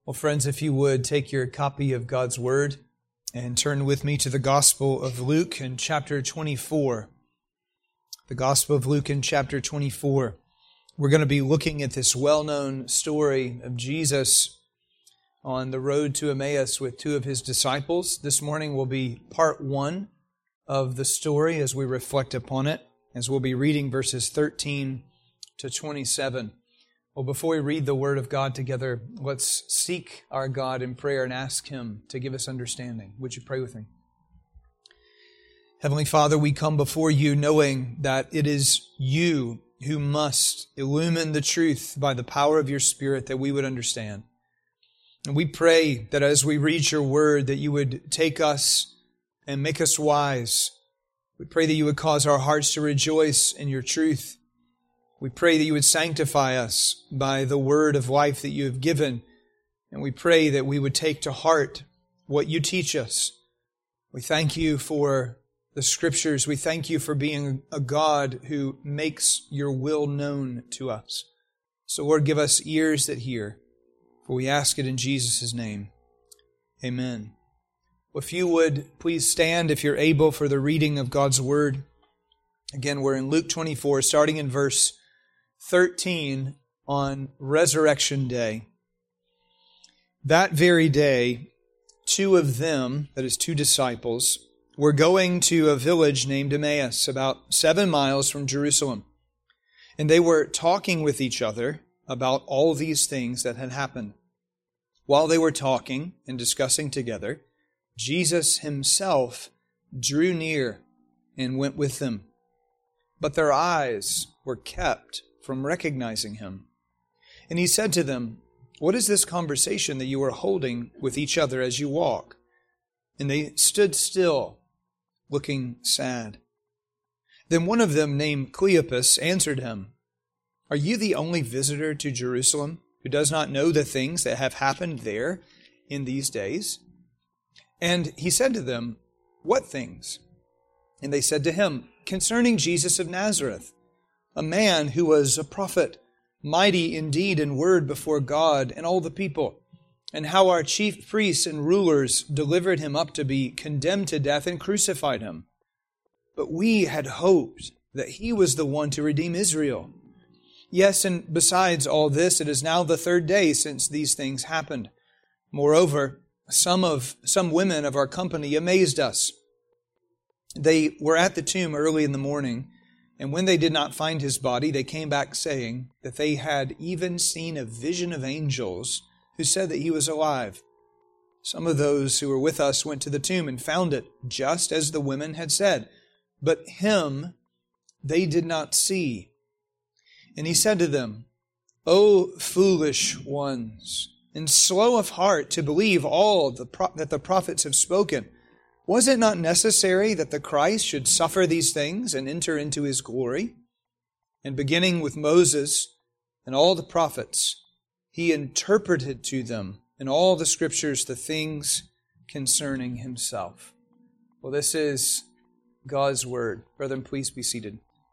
Well, friends, if you would take your copy of God's Word and turn with me to the Gospel of Luke in chapter 24. The Gospel of Luke in chapter 24. We're going to be looking at this well-known story of Jesus on the road to Emmaus with two of His disciples. This morning will be part one of the story as we reflect upon it, as we'll be reading verses 13 to 27. Well, before we read the Word of God together, let's seek our God in prayer and ask Him to give us understanding. Would you pray with me? Heavenly Father, we come before You knowing that it is You who must illumine the truth by the power of Your Spirit that we would understand. And we pray that as we read Your Word, that You would take us and make us wise. We pray that You would cause our hearts to rejoice in Your truth. We pray that You would sanctify us by the word of life that You have given. And we pray that we would take to heart what You teach us. We thank You for the Scriptures. We thank You for being a God who makes Your will known to us. So Lord, give us ears that hear, for we ask it in Jesus' name. Amen. Well, if you would please stand if you're able for the reading of God's Word. Again, we're in Luke 24, starting in verse 13 on Resurrection Day. That very day, two of them, that is two disciples, were going to a village named Emmaus, about 7 miles from Jerusalem. And they were talking with each other about all these things that had happened. While they were talking and discussing together, Jesus Himself drew near and went with them. But their eyes were kept from recognizing Him. And He said to them, "What is this conversation that you are holding with each other as you walk?" And they stood still, looking sad. Then one of them, named Cleopas, answered Him, "Are you the only visitor to Jerusalem who does not know the things that have happened there in these days?" And He said to them, "What things?" And they said to Him, "Concerning Jesus of Nazareth, a man who was a prophet, mighty in deed and word before God and all the people, and how our chief priests and rulers delivered Him up to be condemned to death and crucified Him. But we had hoped that He was the one to redeem Israel. Yes, and besides all this, it is now the third day since these things happened. Moreover, some women of our company amazed us. They were at the tomb early in the morning, and when they did not find His body, they came back saying that they had even seen a vision of angels who said that He was alive. Some of those who were with us went to the tomb and found it just as the women had said, but Him they did not see." And He said to them, "O foolish ones, and slow of heart to believe all that the prophets have spoken. Was it not necessary that the Christ should suffer these things and enter into His glory? And beginning with Moses and all the prophets, He interpreted to them in all the Scriptures the things concerning Himself." Well, this is God's Word. Brethren, please be seated.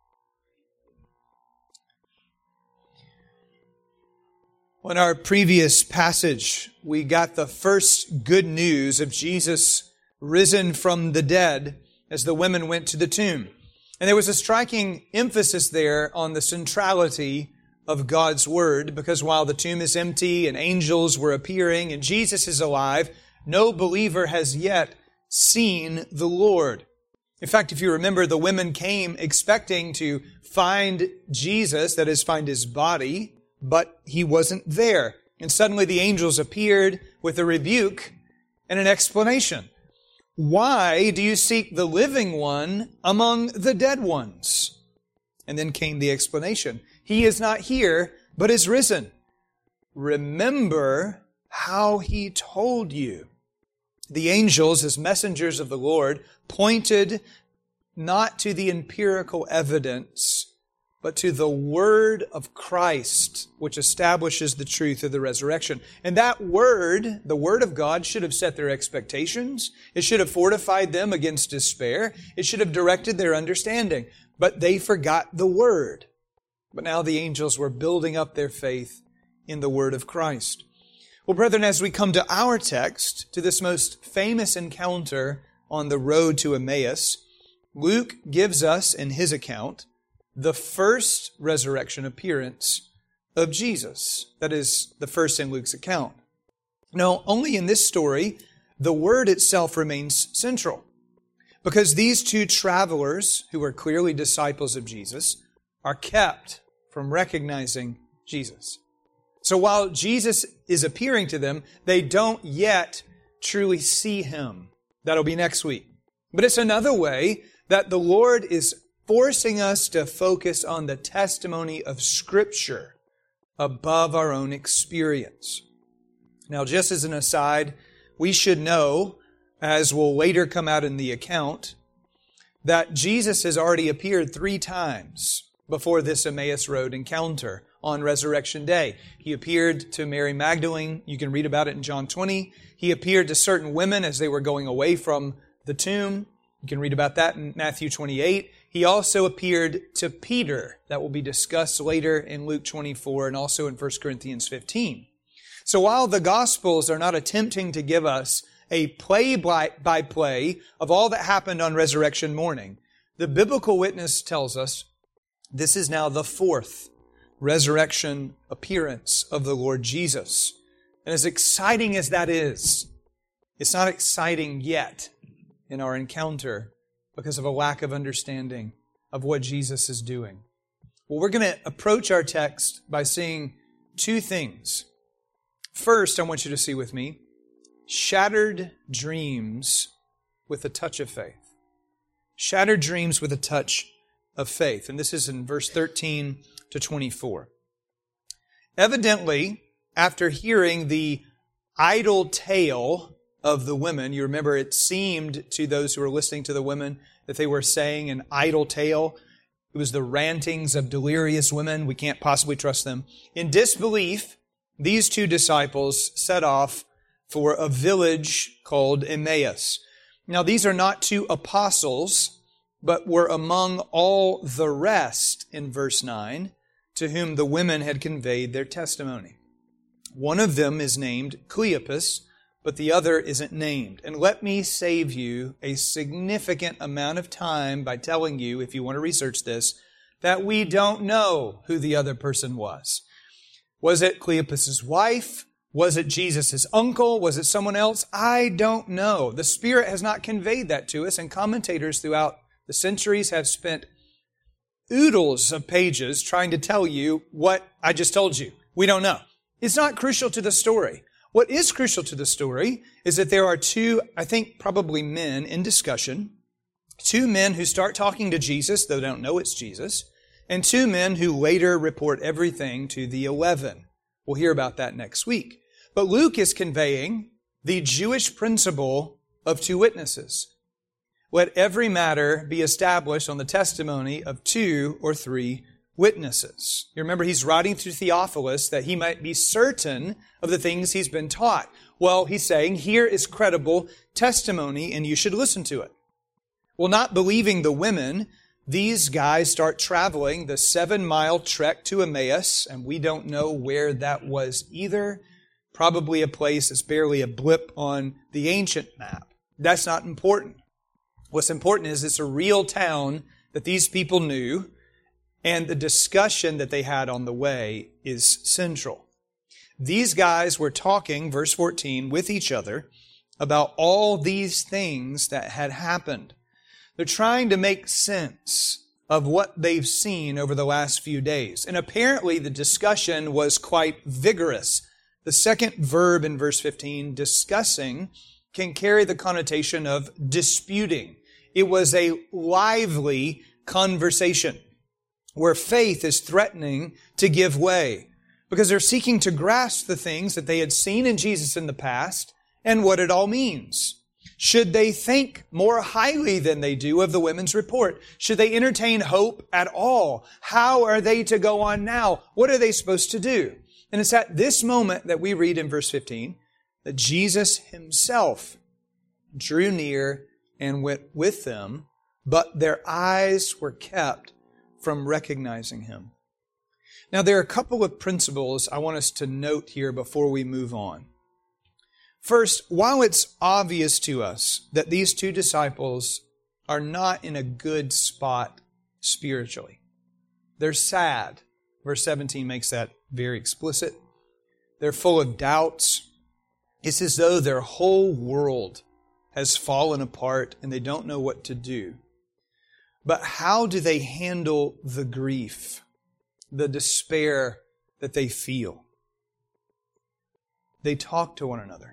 In our previous passage, we got the first good news of Jesus risen from the dead as the women went to the tomb. And there was a striking emphasis there on the centrality of God's Word, because while the tomb is empty and angels were appearing and Jesus is alive, no believer has yet seen the Lord. In fact, if you remember, the women came expecting to find Jesus, that is, find His body, but He wasn't there. And suddenly the angels appeared with a rebuke and an explanation. "Why do you seek the living one among the dead ones?" And then came the explanation. "He is not here, but is risen. Remember how He told you." The angels, as messengers of the Lord, pointed not to the empirical evidence, but to the Word of Christ, which establishes the truth of the resurrection. And that Word, the Word of God, should have set their expectations. It should have fortified them against despair. It should have directed their understanding. But they forgot the Word. But now the angels were building up their faith in the Word of Christ. Well, brethren, as we come to our text, to this most famous encounter on the road to Emmaus, Luke gives us, in his account, the first resurrection appearance of Jesus. That is the first in Luke's account. Now, only in this story, the Word itself remains central, because these two travelers, who are clearly disciples of Jesus, are kept from recognizing Jesus. So while Jesus is appearing to them, they don't yet truly see Him. That'll be next week. But it's another way that the Lord is forcing us to focus on the testimony of Scripture above our own experience. Now, just as an aside, we should know, as will later come out in the account, that Jesus has already appeared 3 times before this Emmaus Road encounter on Resurrection Day. He appeared to Mary Magdalene. You can read about it in John 20. He appeared to certain women as they were going away from the tomb. You can read about that in Matthew 28. He also appeared to Peter. That will be discussed later in Luke 24 and also in 1 Corinthians 15. So while the Gospels are not attempting to give us a play-by-play of all that happened on resurrection morning, the biblical witness tells us this is now the 4th resurrection appearance of the Lord Jesus. And as exciting as that is, it's not exciting yet in our encounter because of a lack of understanding of what Jesus is doing. Well, we're going to approach our text by seeing 2 things. First, I want you to see with me shattered dreams with a touch of faith. Shattered dreams with a touch of faith. And this is in verse 13 to 24. Evidently, after hearing the idle tale of the women, you remember it seemed to those who were listening to the women that they were saying an idle tale. It was the rantings of delirious women. We can't possibly trust them. In disbelief, these 2 disciples set off for a village called Emmaus. Now, these are not 2 apostles, but were among all the rest in verse 9, to whom the women had conveyed their testimony. One of them is named Cleopas, but the other isn't named. And let me save you a significant amount of time by telling you, if you want to research this, that we don't know who the other person was. Was it Cleopas' wife? Was it Jesus' uncle? Was it someone else? I don't know. The Spirit has not conveyed that to us, and commentators throughout the centuries have spent oodles of pages trying to tell you what I just told you. We don't know. It's not crucial to the story. What is crucial to the story is that there are 2, I think probably men in discussion, 2 men who start talking to Jesus, though they don't know it's Jesus, and 2 men who later report everything to the 11. We'll hear about that next week. But Luke is conveying the Jewish principle of 2 witnesses. Let every matter be established on the testimony of 2 or 3 witnesses. You remember he's writing to Theophilus that he might be certain of the things he's been taught. Well, he's saying, here is credible testimony and you should listen to it. Well, not believing the women, these guys start traveling the 7-mile trek to Emmaus, and we don't know where that was either. Probably a place that's barely a blip on the ancient map. That's not important. What's important is it's a real town that these people knew, and the discussion that they had on the way is central. These guys were talking, verse 14, with each other about all these things that had happened. They're trying to make sense of what they've seen over the last few days. And apparently the discussion was quite vigorous. The second verb in verse 15, discussing, can carry the connotation of disputing. It was a lively conversation where faith is threatening to give way because they're seeking to grasp the things that they had seen in Jesus in the past and what it all means. Should they think more highly than they do of the women's report? Should they entertain hope at all? How are they to go on now? What are they supposed to do? And it's at this moment that we read in verse 15 that Jesus Himself drew near and went with them, but their eyes were kept from recognizing Him. Now, there are a couple of principles I want us to note here before we move on. First, while it's obvious to us that these two disciples are not in a good spot spiritually, they're sad. Verse 17 makes that very explicit. They're full of doubts. It's as though their whole world has fallen apart and they don't know what to do. But how do they handle the grief, the despair that they feel? They talk to one another.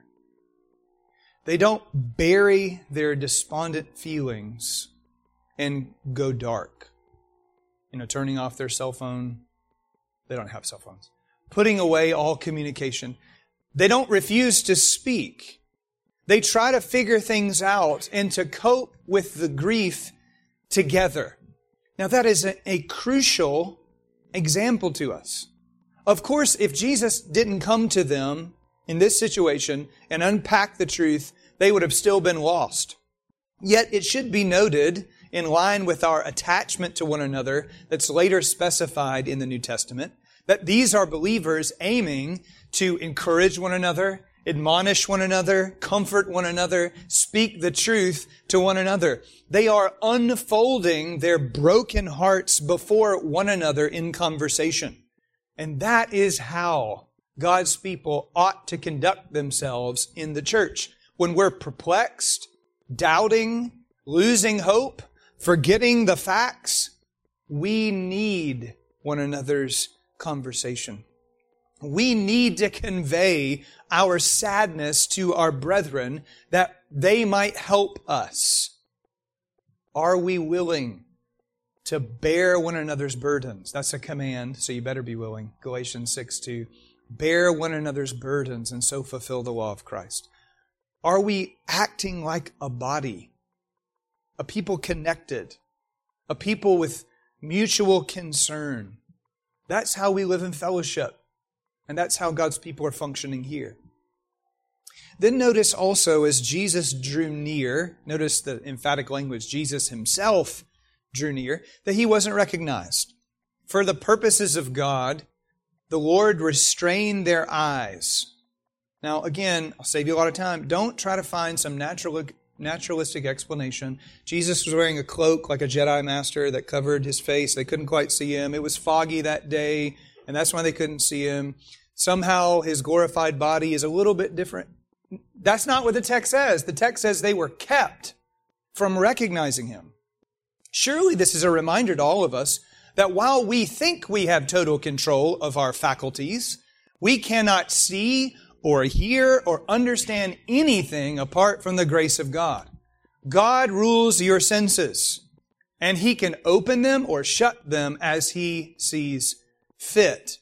They don't bury their despondent feelings and go dark. Turning off their cell phone. They don't have cell phones. Putting away all communication. They don't refuse to speak. They try to figure things out and to cope with the grief together. Now that is a crucial example to us. Of course, if Jesus didn't come to them in this situation and unpack the truth, they would have still been lost. Yet it should be noted, in line with our attachment to one another that's later specified in the New Testament, that these are believers aiming to encourage one another, admonish one another, comfort one another, speak the truth to one another. They are unfolding their broken hearts before one another in conversation. And that is how God's people ought to conduct themselves in the church. When we're perplexed, doubting, losing hope, forgetting the facts, we need one another's conversation. We need to convey our sadness to our brethren that they might help us. Are we willing to bear one another's burdens? That's a command, so you better be willing. Galatians 6:2. Bear one another's burdens and so fulfill the law of Christ. Are we acting like a body? A people connected, a people with mutual concern. That's how we live in fellowship. And that's how God's people are functioning here. Then notice also as Jesus drew near, notice the emphatic language, Jesus himself drew near, that he wasn't recognized. For the purposes of God, the Lord restrained their eyes. Now again, I'll save you a lot of time. Don't try to find some naturalistic explanation. Jesus was wearing a cloak like a Jedi master that covered his face. They couldn't quite see him. It was foggy that day, and that's why they couldn't see him. Somehow his glorified body is a little bit different. That's not what the text says. The text says they were kept from recognizing him. Surely this is a reminder to all of us that while we think we have total control of our faculties, we cannot see or hear or understand anything apart from the grace of God. God rules your senses, and He can open them or shut them as He sees fit.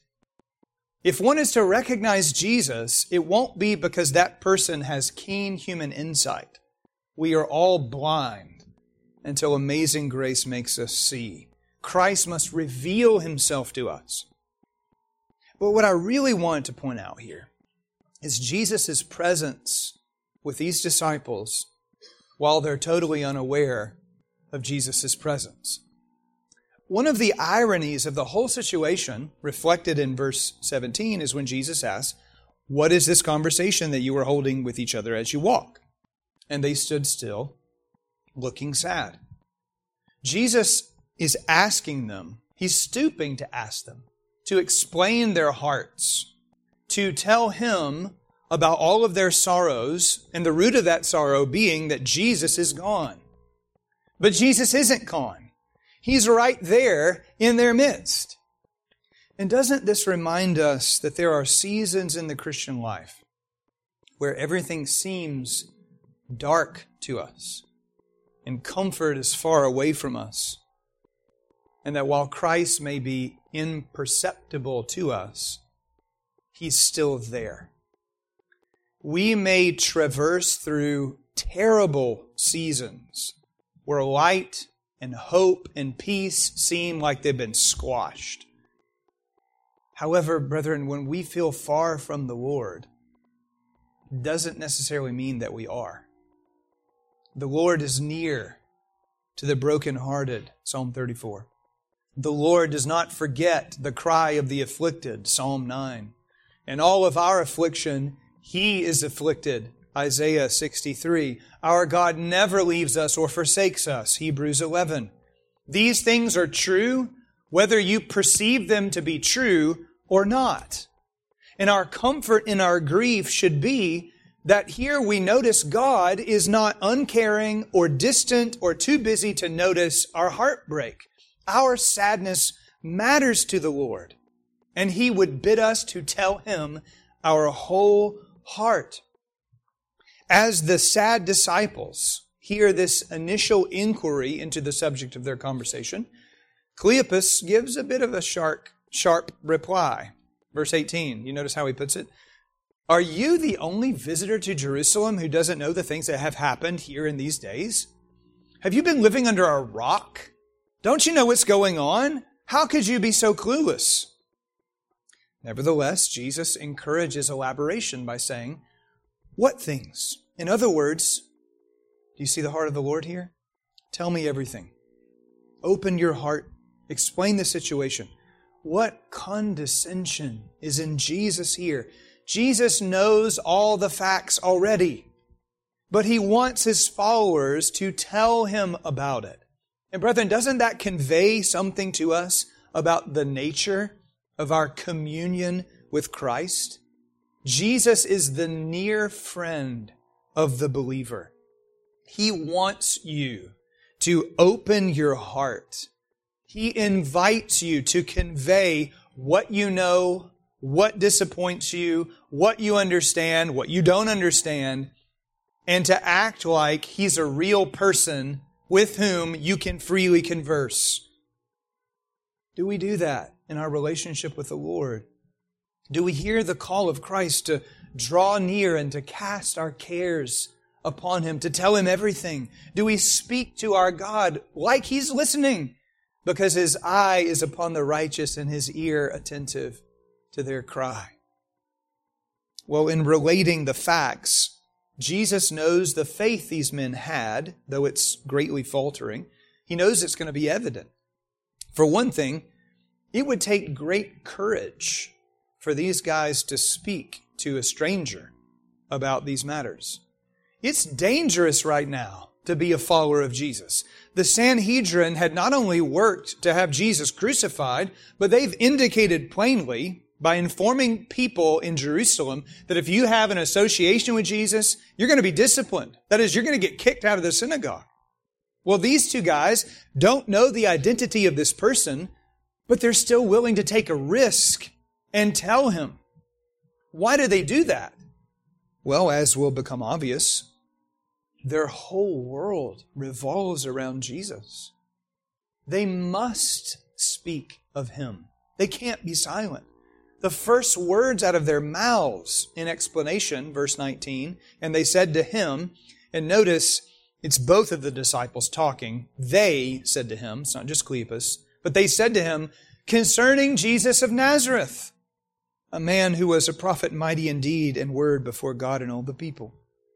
If one is to recognize Jesus, it won't be because that person has keen human insight. We are all blind until amazing grace makes us see. Christ must reveal Himself to us. But what I really want to point out here is Jesus' presence with these disciples while they're totally unaware of Jesus' presence. One of the ironies of the whole situation, reflected in verse 17, is when Jesus asks, "What is this conversation that you are holding with each other as you walk?" And they stood still, looking sad. Jesus is asking them, He's stooping to ask them, to explain their hearts, to tell Him about all of their sorrows, and the root of that sorrow being that Jesus is gone. But Jesus isn't gone. He's right there in their midst. And doesn't this remind us that there are seasons in the Christian life where everything seems dark to us and comfort is far away from us? And that while Christ may be imperceptible to us, He's still there. We may traverse through terrible seasons where light and hope and peace seem like they've been squashed. However, brethren, when we feel far from the Lord, it doesn't necessarily mean that we are. The Lord is near to the brokenhearted, Psalm 34. The Lord does not forget the cry of the afflicted, Psalm 9. In all of our affliction, He is afflicted Isaiah 63. Our God never leaves us or forsakes us, Hebrews 11. These things are true, whether you perceive them to be true or not. And our comfort in our grief should be that here we notice God is not uncaring or distant or too busy to notice our heartbreak. Our sadness matters to the Lord, and He would bid us to tell Him our whole heart. As the sad disciples hear this initial inquiry into the subject of their conversation, Cleopas gives a bit of a sharp reply. Verse 18, you notice how he puts it? Are you the only visitor to Jerusalem who doesn't know the things that have happened here in these days? Have you been living under a rock? Don't you know what's going on? How could you be so clueless? Nevertheless, Jesus encourages elaboration by saying, what things? In other words, do you see the heart of the Lord here? Tell me everything. Open your heart. Explain the situation. What condescension is in Jesus here? Jesus knows all the facts already, but He wants His followers to tell Him about it. And brethren, doesn't that convey something to us about the nature of our communion with Christ? Jesus is the near friend of the believer. He wants you to open your heart. He invites you to convey what you know, what disappoints you, what you understand, what you don't understand, and to act like He's a real person with whom you can freely converse. Do we do that in our relationship with the Lord? Do we hear the call of Christ to draw near and to cast our cares upon Him, to tell Him everything? Do we speak to our God like He's listening, because His eye is upon the righteous and His ear attentive to their cry? Well, in relating the facts, Jesus knows the faith these men had, though it's greatly faltering. He knows it's going to be evident. For one thing, it would take great courage for these guys to speak to a stranger about these matters. It's dangerous right now to be a follower of Jesus. The Sanhedrin had not only worked to have Jesus crucified, but they've indicated plainly by informing people in Jerusalem that if you have an association with Jesus, you're going to be disciplined. That is, you're going to get kicked out of the synagogue. Well, these two guys don't know the identity of this person, but they're still willing to take a risk and tell him. Why do they do that? Well, as will become obvious, their whole world revolves around Jesus. They must speak of Him. They can't be silent. The first words out of their mouths in explanation, verse 19, and they said to Him, and notice it's both of the disciples talking. They said to Him, it's not just Cleopas, but they said to Him, concerning Jesus of Nazareth, a man who was a prophet mighty in deed and word before God and all the people.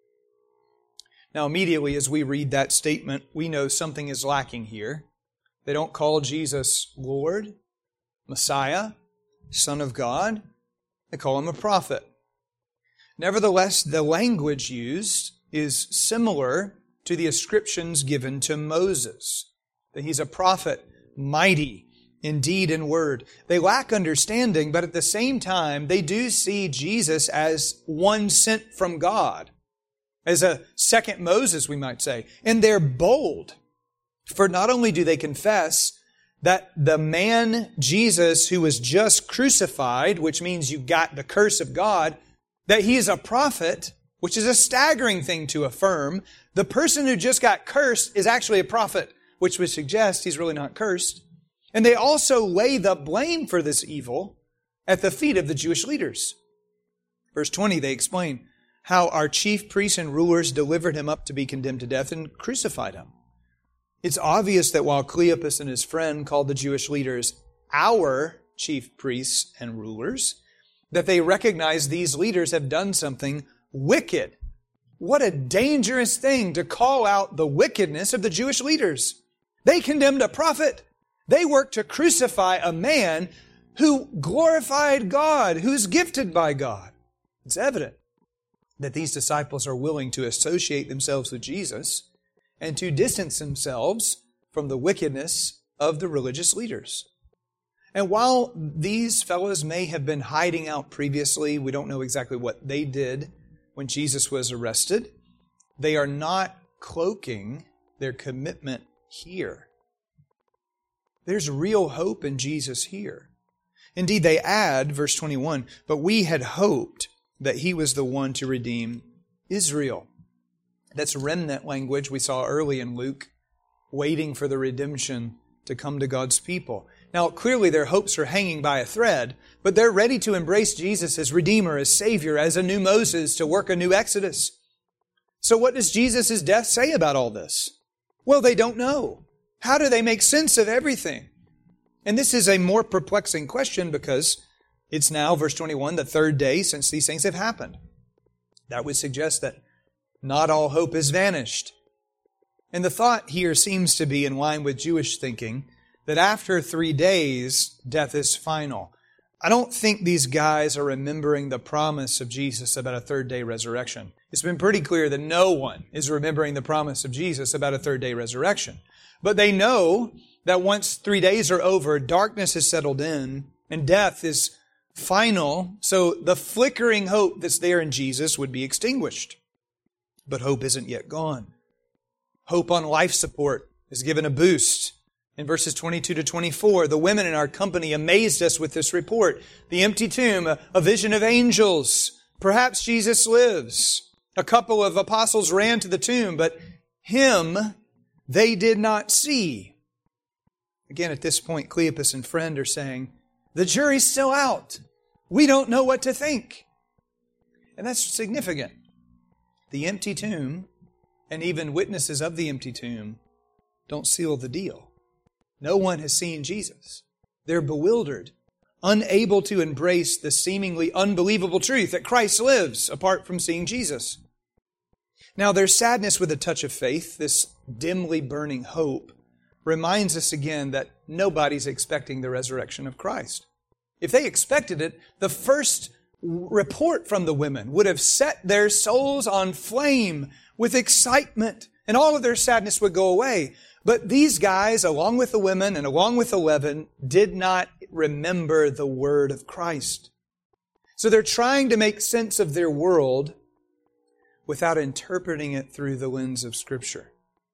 Now, immediately as we read that statement, we know something is lacking here. They don't call Jesus Lord, Messiah, Son of God. They call Him a prophet. Nevertheless, the language used is similar to the ascriptions given to Moses, that He's a prophet, mighty in deed and word. They lack understanding, but at the same time, they do see Jesus as one sent from God, as a second Moses, we might say. And they're bold, for not only do they confess that the man Jesus who was just crucified, which means you got the curse of God, that He is a prophet, which is a staggering thing to affirm. The person who just got cursed is actually a prophet, which would suggest he's really not cursed. And they also lay the blame for this evil at the feet of the Jewish leaders. Verse 20, they explain how our chief priests and rulers delivered Him up to be condemned to death and crucified Him. It's obvious that while Cleopas and his friend called the Jewish leaders our chief priests and rulers, that they recognize these leaders have done something wicked. What a dangerous thing to call out the wickedness of the Jewish leaders. They condemned a prophet. They worked to crucify a man who glorified God, who's gifted by God. It's evident. that these disciples are willing to associate themselves with Jesus and to distance themselves from the wickedness of the religious leaders. And while these fellows may have been hiding out previously, we don't know exactly what they did when Jesus was arrested, they are not cloaking their commitment here. There's real hope in Jesus here. Indeed, they add, verse 21, but we had hoped that He was the one to redeem Israel. That's remnant language we saw early in Luke, waiting for the redemption to come to God's people. Now, clearly their hopes are hanging by a thread, but they're ready to embrace Jesus as Redeemer, as Savior, as a new Moses to work a new Exodus. So what does Jesus' death say about all this? Well, they don't know. How do they make sense of everything? And this is a more perplexing question because it's now, verse 21, the third day since these things have happened. That would suggest that not all hope is vanished. And the thought here seems to be in line with Jewish thinking that after 3 days, death is final. I don't think these guys are remembering the promise of Jesus about a third-day resurrection. It's been pretty clear that no one is remembering the promise of Jesus about a third-day resurrection. But they know that once 3 days are over, darkness has settled in and death is final, so the flickering hope that's there in Jesus would be extinguished. But hope isn't yet gone. Hope on life support is given a boost. In verses 22 to 24, the women in our company amazed us with this report. The empty tomb, a vision of angels. Perhaps Jesus lives. A couple of apostles ran to the tomb, but Him they did not see. Again, at this point, Cleopas and friend are saying, the jury's still out. We don't know what to think. And that's significant. The empty tomb, and even witnesses of the empty tomb, don't seal the deal. No one has seen Jesus. They're bewildered, unable to embrace the seemingly unbelievable truth that Christ lives apart from seeing Jesus. Now, their sadness with a touch of faith, this dimly burning hope, reminds us again that nobody's expecting the resurrection of Christ. If they expected it, the first report from the women would have set their souls on flame with excitement, and all of their sadness would go away. But these guys, along with the women and along with 11, did not remember the word of Christ. So they're trying to make sense of their world without interpreting it through the lens of Scripture.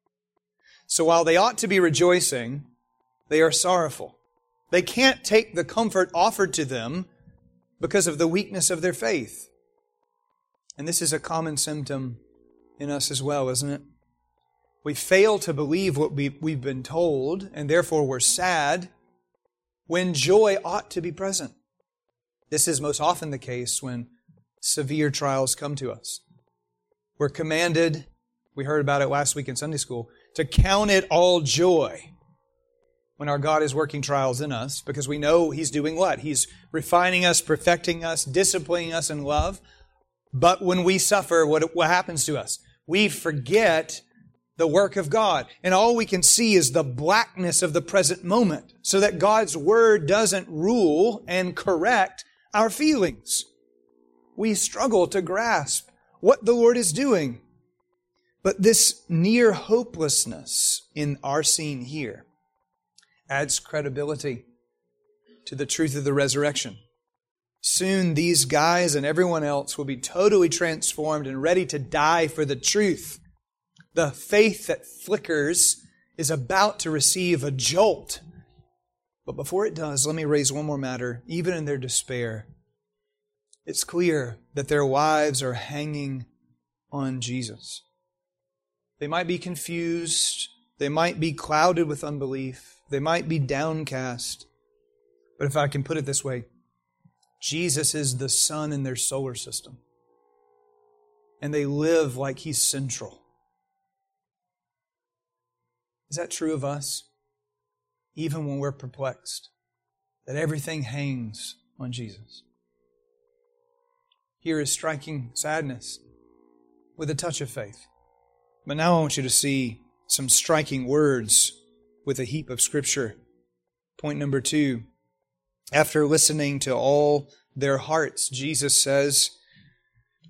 So while they ought to be rejoicing, they are sorrowful. They can't take the comfort offered to them because of the weakness of their faith. And this is a common symptom in us as well, isn't it? We fail to believe what we've been told, and therefore we're sad when joy ought to be present. This is most often the case when severe trials come to us. We're commanded, we heard about it last week in Sunday school, to count it all joy when our God is working trials in us, because we know He's doing what? He's refining us, perfecting us, disciplining us in love. But when we suffer, what happens to us? We forget the work of God. And all we can see is the blackness of the present moment, so that God's Word doesn't rule and correct our feelings. We struggle to grasp what the Lord is doing. But this near hopelessness in our scene here adds credibility to the truth of the resurrection. Soon these guys and everyone else will be totally transformed and ready to die for the truth. The faith that flickers is about to receive a jolt. But before it does, let me raise one more matter. Even in their despair, it's clear that their lives are hanging on Jesus. They might be confused. They might be clouded with unbelief. They might be downcast. But if I can put it this way, Jesus is the sun in their solar system. And they live like He's central. Is that true of us? Even when we're perplexed, that everything hangs on Jesus. Here is striking sadness with a touch of faith. But now I want you to see some striking words with a heap of Scripture. Point number 2. After listening to all their hearts, Jesus says,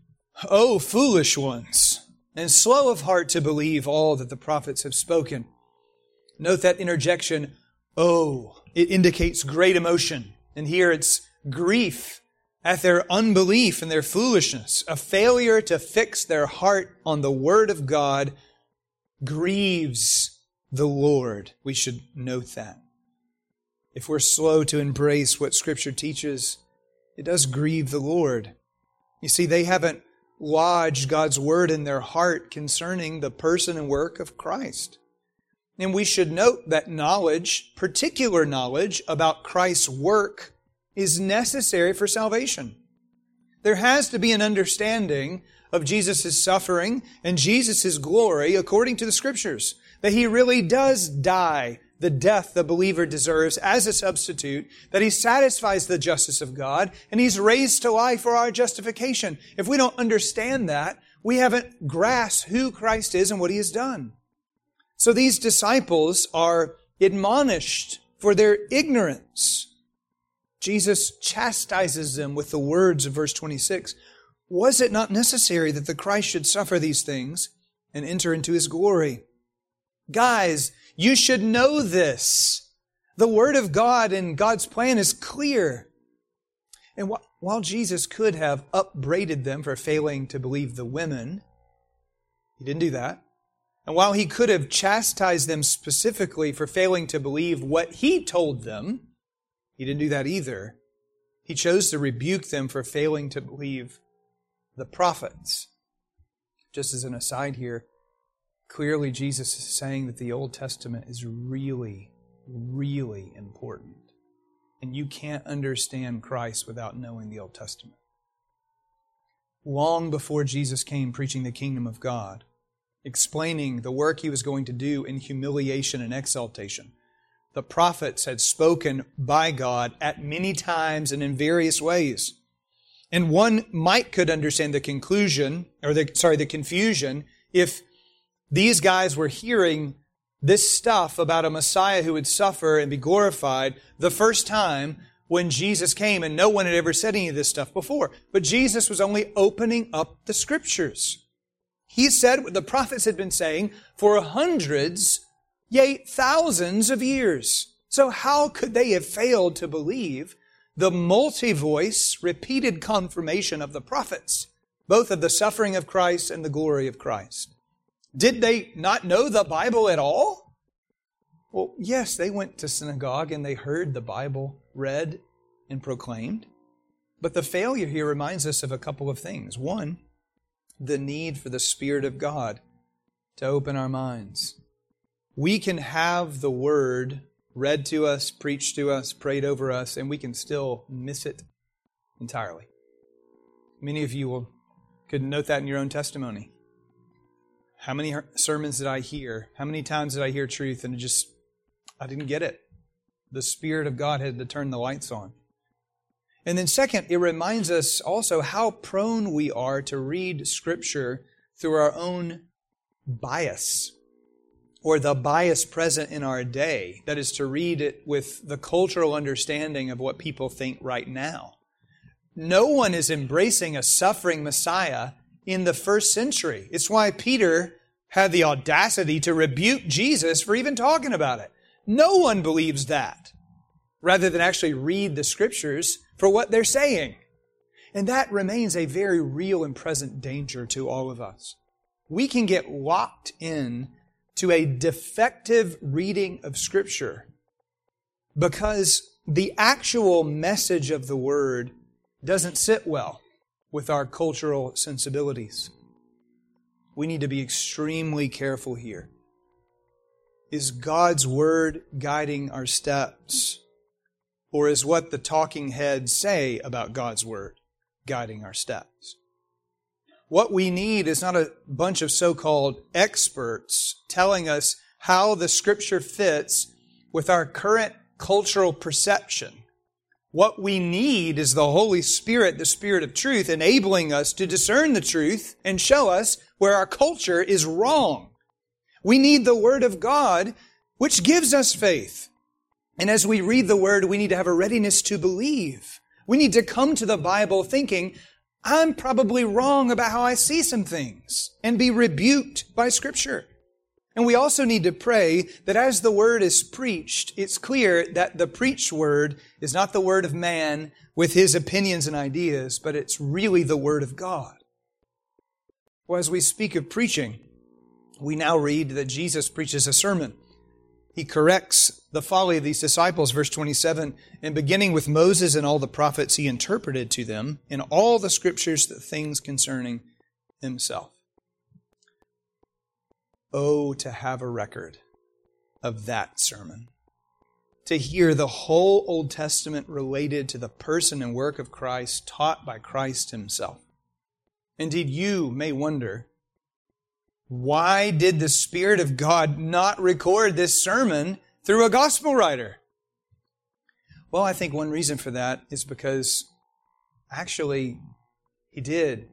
O foolish ones, and slow of heart to believe all that the prophets have spoken. Note that interjection, oh, it indicates great emotion. And here it's grief at their unbelief and their foolishness. A failure to fix their heart on the Word of God grieves the Lord. We should note that. If we're slow to embrace what Scripture teaches, it does grieve the Lord. You see, they haven't lodged God's Word in their heart concerning the person and work of Christ. And we should note that knowledge, particular knowledge about Christ's work, is necessary for salvation. There has to be an understanding of Jesus' suffering and Jesus' glory according to the Scriptures, that He really does die the death the believer deserves as a substitute, that He satisfies the justice of God, and He's raised to life for our justification. If we don't understand that, we haven't grasped who Christ is and what He has done. So these disciples are admonished for their ignorance. Jesus chastises them with the words of verse 26. Was it not necessary that the Christ should suffer these things and enter into His glory? Guys, you should know this. The Word of God and God's plan is clear. And while Jesus could have upbraided them for failing to believe the women, He didn't do that. And while He could have chastised them specifically for failing to believe what He told them, He didn't do that either. He chose to rebuke them for failing to believe the prophets. Just as an aside here, clearly Jesus is saying that the Old Testament is really, really important. And you can't understand Christ without knowing the Old Testament. Long before Jesus came preaching the kingdom of God, explaining the work He was going to do in humiliation and exaltation, the prophets had spoken by God at many times and in various ways. And one could understand the confusion if these guys were hearing this stuff about a Messiah who would suffer and be glorified the first time when Jesus came, and no one had ever said any of this stuff before. But Jesus was only opening up the Scriptures. He said what the prophets had been saying for hundreds, yea, thousands of years. So how could they have failed to believe the multi-voice, repeated confirmation of the prophets, both of the suffering of Christ and the glory of Christ? Did they not know the Bible at all? Well, yes, they went to synagogue and they heard the Bible read and proclaimed. But the failure here reminds us of a couple of things. One, the need for the Spirit of God to open our minds. We can have the Word read to us, preached to us, prayed over us, and we can still miss it entirely. Many of you could note that in your own testimony. How many sermons did I hear? How many times did I hear truth and I didn't get it? The Spirit of God had to turn the lights on. And then second, it reminds us also how prone we are to read Scripture through our own bias, or the bias present in our day. That is, to read it with the cultural understanding of what people think right now. No one is embracing a suffering Messiah in the first century. It's why Peter had the audacity to rebuke Jesus for even talking about it. No one believes that, rather than actually read the Scriptures for what they're saying. And that remains a very real and present danger to all of us. We can get locked in to a defective reading of Scripture because the actual message of the Word doesn't sit well with our cultural sensibilities. We need to be extremely careful here. Is God's Word guiding our steps? Or is what the talking heads say about God's Word guiding our steps? What we need is not a bunch of so-called experts telling us how the Scripture fits with our current cultural perception. What we need is the Holy Spirit, the Spirit of truth, enabling us to discern the truth and show us where our culture is wrong. We need the Word of God, which gives us faith. And as we read the Word, we need to have a readiness to believe. We need to come to the Bible thinking, I'm probably wrong about how I see some things and be rebuked by Scripture. And we also need to pray that as the Word is preached, it's clear that the preached Word is not the Word of man with his opinions and ideas, but it's really the Word of God. Well, as we speak of preaching, we now read that Jesus preaches a sermon. He corrects the folly of these disciples, verse 27, and beginning with Moses and all the prophets, He interpreted to them in all the Scriptures the things concerning Himself. Oh, to have a record of that sermon. To hear the whole Old Testament related to the person and work of Christ, taught by Christ Himself. Indeed, you may wonder, why did the Spirit of God not record this sermon through a gospel writer? Well, I think one reason for that is because actually He did.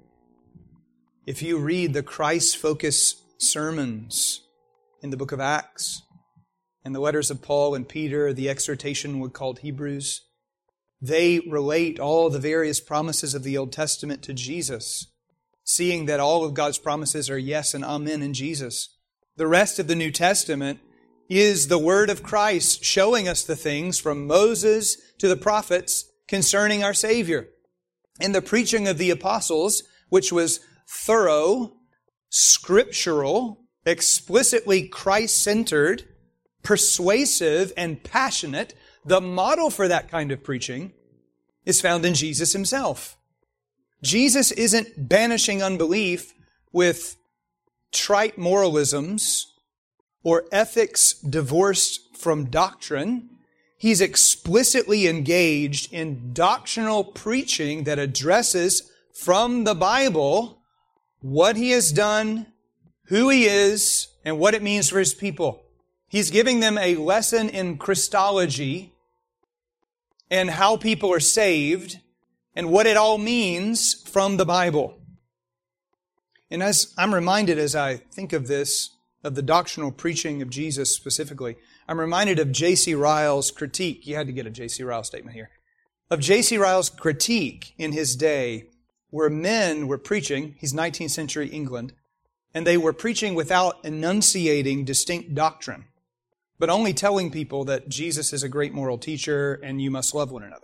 If you read the Christ-focused sermons in the book of Acts and the letters of Paul and Peter, the exhortation we called Hebrews, they relate all the various promises of the Old Testament to Jesus, seeing that all of God's promises are yes and amen in Jesus. The rest of the New Testament is the Word of Christ showing us the things from Moses to the prophets concerning our Savior. And the preaching of the apostles, which was thorough, scriptural, explicitly Christ-centered, persuasive, and passionate, the model for that kind of preaching is found in Jesus Himself. Jesus isn't banishing unbelief with trite moralisms or ethics divorced from doctrine. He's explicitly engaged in doctrinal preaching that addresses from the Bible what He has done, who He is, and what it means for His people. He's giving them a lesson in Christology and how people are saved and what it all means from the Bible. And as I'm reminded as I think of this, of the doctrinal preaching of Jesus specifically, I'm reminded of J.C. Ryle's critique. You had to get a J.C. Ryle statement here. Of J.C. Ryle's critique in his day, where men were preaching, he's 19th century England, and they were preaching without enunciating distinct doctrine, but only telling people that Jesus is a great moral teacher and you must love one another.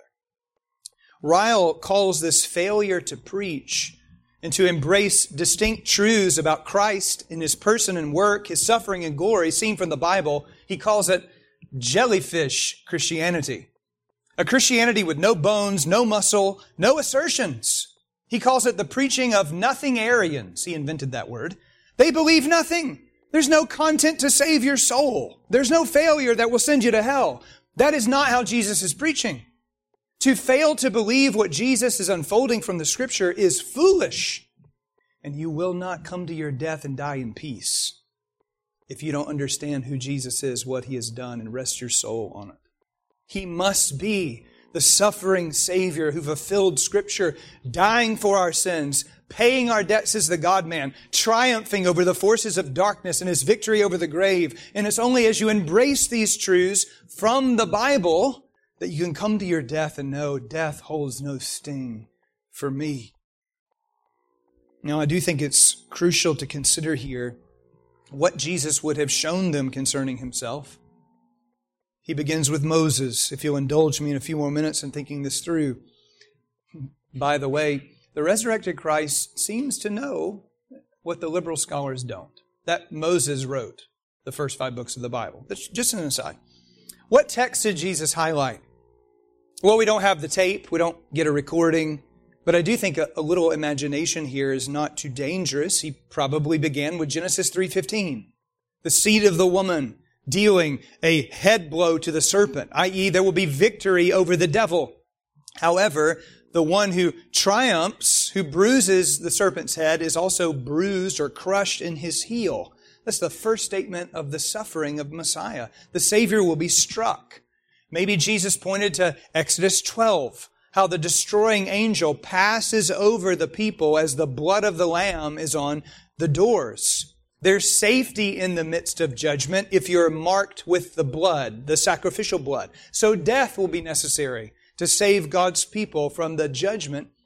Ryle calls this failure to preach and to embrace distinct truths about Christ in His person and work, His suffering and glory seen from the Bible. He calls it jellyfish Christianity. A Christianity with no bones, no muscle, no assertions. He calls it the preaching of nothing-arians. He invented that word. They believe nothing. There's no content to save your soul. There's no failure that will send you to hell. That is not how Jesus is preaching. To fail to believe what Jesus is unfolding from the Scripture is foolish. And you will not come to your death and die in peace if you don't understand who Jesus is, what He has done, and rest your soul on it. He must be the suffering Savior who fulfilled Scripture, dying for our sins, paying our debts as the God-man, triumphing over the forces of darkness and His victory over the grave. And it's only as you embrace these truths from the Bible that you can come to your death and know death holds no sting for me. Now, I do think it's crucial to consider here what Jesus would have shown them concerning Himself. He begins with Moses, if you'll indulge me in a few more minutes in thinking this through. By the way, the resurrected Christ seems to know what the liberal scholars don't. That Moses wrote the first 5 books of the Bible. That's just an aside. What text did Jesus highlight? Well, we don't have the tape. We don't get a recording. But I do think a little imagination here is not too dangerous. He probably began with Genesis 3:15. The seed of the woman dealing a head blow to the serpent, i.e. there will be victory over the devil. However, the one who triumphs, who bruises the serpent's head, is also bruised or crushed in his heel. That's the first statement of the suffering of Messiah. The Savior will be struck. Maybe Jesus pointed to Exodus 12, how the destroying angel passes over the people as the blood of the Lamb is on the doors. There's safety in the midst of judgment if you're marked with the blood, the sacrificial blood. So death will be necessary to save God's people from the judgment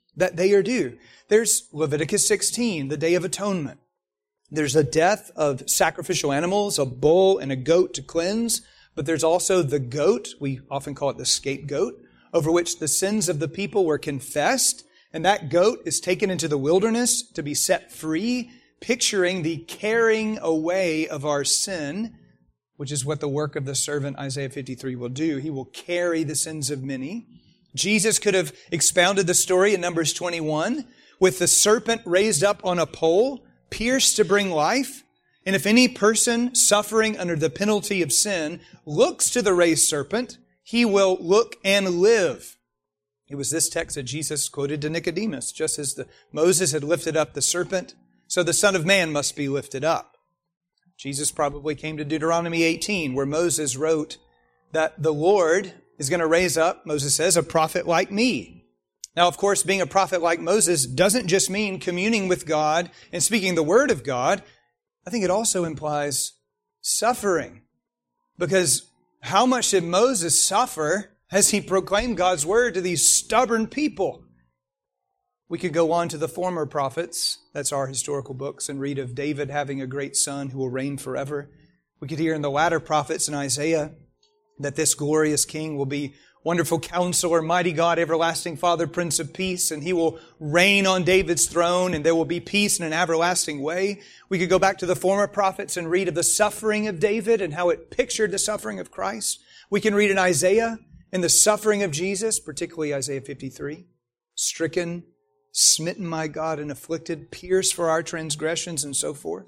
that they are due. There's Leviticus 16, the Day of Atonement. There's a death of sacrificial animals, a bull and a goat to cleanse, but there's also the goat, we often call it the scapegoat, over which the sins of the people were confessed, and that goat is taken into the wilderness to be set free, picturing the carrying away of our sin, which is what the work of the servant Isaiah 53 will do. He will carry the sins of many. Jesus could have expounded the story in Numbers 21 with the serpent raised up on a pole, pierced to bring life. And if any person suffering under the penalty of sin looks to the raised serpent, he will look and live. It was this text that Jesus quoted to Nicodemus. Just as Moses had lifted up the serpent, so the Son of Man must be lifted up. Jesus probably came to Deuteronomy 18, where Moses wrote that the Lord is going to raise up, Moses says, a prophet like me. Now, of course, being a prophet like Moses doesn't just mean communing with God and speaking the word of God. I think it also implies suffering. Because how much did Moses suffer as he proclaimed God's word to these stubborn people? We could go on to the former prophets, that's our historical books, and read of David having a great son who will reign forever. We could hear in the latter prophets in Isaiah that this glorious king will be Wonderful Counselor, Mighty God, Everlasting Father, Prince of Peace, and He will reign on David's throne, and there will be peace in an everlasting way. We could go back to the former prophets and read of the suffering of David and how it pictured the suffering of Christ. We can read in Isaiah and the suffering of Jesus, particularly Isaiah 53, stricken, smitten, my God, and afflicted, pierced for our transgressions, and so forth.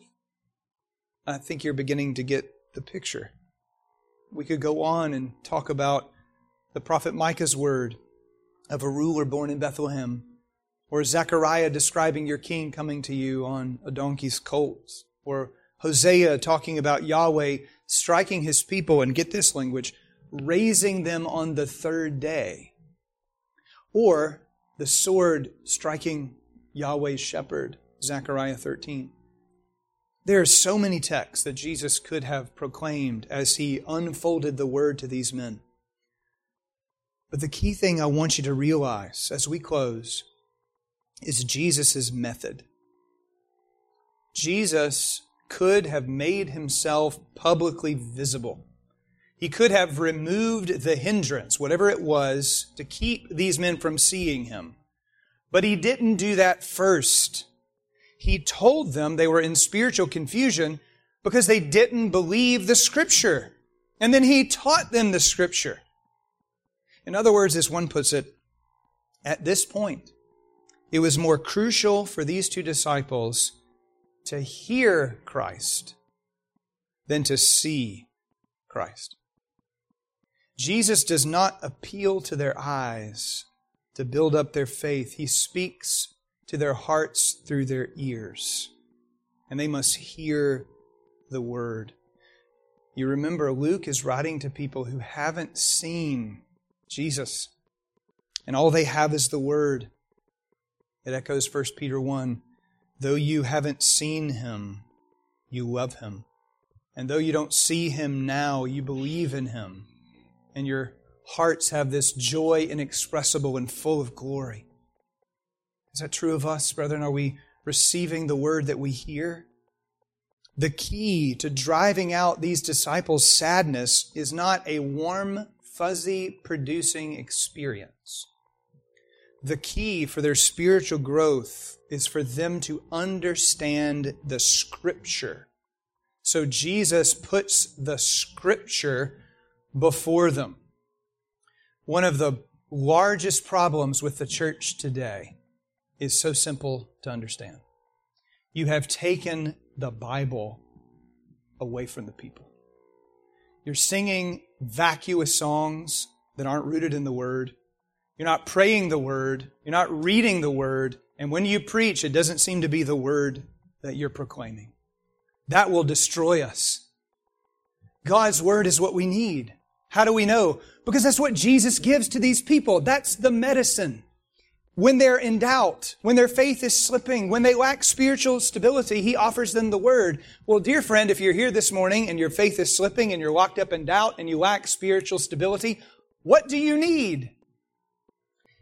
I think you're beginning to get the picture. We could go on and talk about the prophet Micah's word of a ruler born in Bethlehem, or Zechariah describing your king coming to you on a donkey's colt, or Hosea talking about Yahweh striking His people, and get this language, raising them on the third day, or the sword striking Yahweh's shepherd, Zechariah 13. There are so many texts that Jesus could have proclaimed as He unfolded the word to these men. But the key thing I want you to realize as we close is Jesus' method. Jesus could have made Himself publicly visible. He could have removed the hindrance, whatever it was, to keep these men from seeing Him. But He didn't do that first. He told them they were in spiritual confusion because they didn't believe the Scripture. And then He taught them the Scripture. In other words, as one puts it, at this point, it was more crucial for these two disciples to hear Christ than to see Christ. Jesus does not appeal to their eyes to build up their faith. He speaks to their hearts through their ears, and they must hear the Word. You remember, Luke is writing to people who haven't seen Jesus, and all they have is the Word. It echoes 1 Peter 1, though you haven't seen Him, you love Him. And though you don't see Him now, you believe in Him. And your hearts have this joy inexpressible and full of glory. Is that true of us, brethren? Are we receiving the Word that we hear? The key to driving out these disciples' sadness is not a warm, fuzzy, producing experience. The key for their spiritual growth is for them to understand the Scripture. So Jesus puts the Scripture before them. One of the largest problems with the church today is so simple to understand. You have taken the Bible away from the people. You're singing vacuous songs that aren't rooted in the Word. You're not praying the Word. You're not reading the Word. And when you preach, it doesn't seem to be the Word that you're proclaiming. That will destroy us. God's Word is what we need. How do we know? Because that's what Jesus gives to these people. That's the medicine. When they're in doubt, when their faith is slipping, when they lack spiritual stability, He offers them the Word. Well, dear friend, if you're here this morning and your faith is slipping and you're locked up in doubt and you lack spiritual stability, what do you need?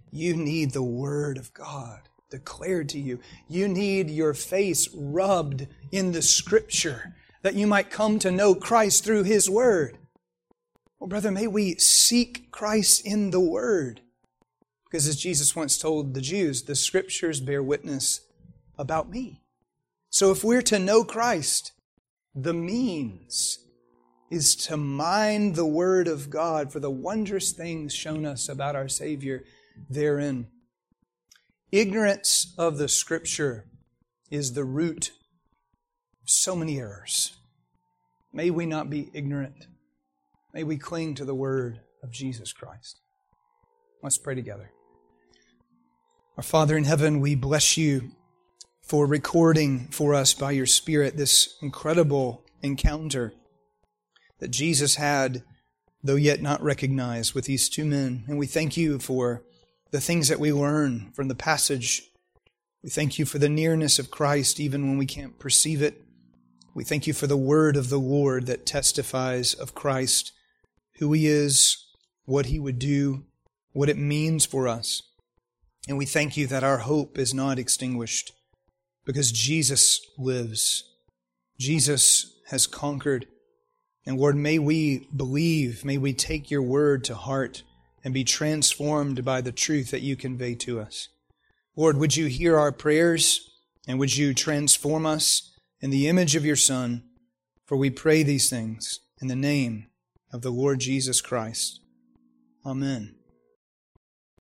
You need the Word of God declared to you. You need your face rubbed in the Scripture that you might come to know Christ through His Word. Well, brother, may we seek Christ in the Word. Because as Jesus once told the Jews, the Scriptures bear witness about me. So if we're to know Christ, the means is to mine the Word of God for the wondrous things shown us about our Savior therein. Ignorance of the Scripture is the root of so many errors. May we not be ignorant. May we cling to the Word of Jesus Christ. Let's pray together. Our Father in heaven, we bless You for recording for us by Your Spirit this incredible encounter that Jesus had, though yet not recognized, with these two men. And we thank You for the things that we learn from the passage. We thank You for the nearness of Christ even when we can't perceive it. We thank You for the word of the Lord that testifies of Christ, who He is, what He would do, what it means for us. And we thank You that our hope is not extinguished because Jesus lives. Jesus has conquered. And Lord, may we believe, may we take Your word to heart and be transformed by the truth that You convey to us. Lord, would You hear our prayers and would You transform us in the image of Your Son? For we pray these things in the name of the Lord Jesus Christ. Amen.